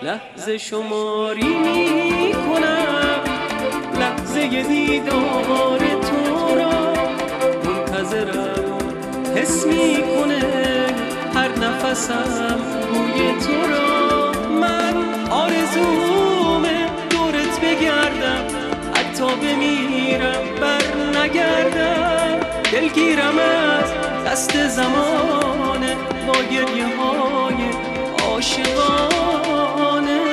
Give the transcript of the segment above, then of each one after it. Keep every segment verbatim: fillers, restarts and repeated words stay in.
لحظه شماری می کنم، لحظه دیدار تو را منتظرم. حس می کنه هر نفسم بوی تو را. من آرزومه دورت بگردم، حتی بمیرم بر نگردم. دلگیرم از دست زمانه با گریه های عاشقانه.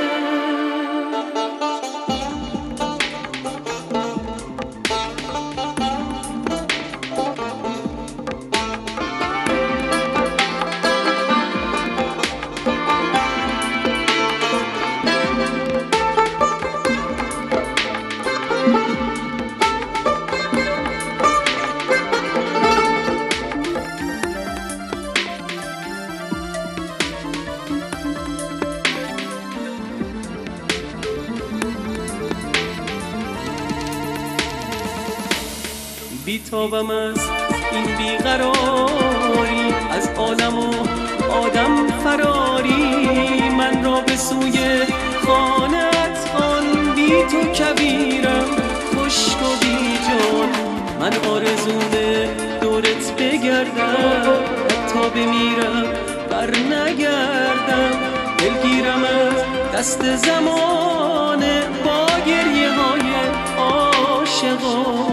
بیتابم از این بیقراری، از عالم و آدم فراری. من را به سوی خانه‌ات خوان، بی تو کبیرم خشک و بی جان. من آرزومه دورت بگردم، حتی بمیرم بر نگردم. دلگیرم از دست زمانه با گریه های عاشقان.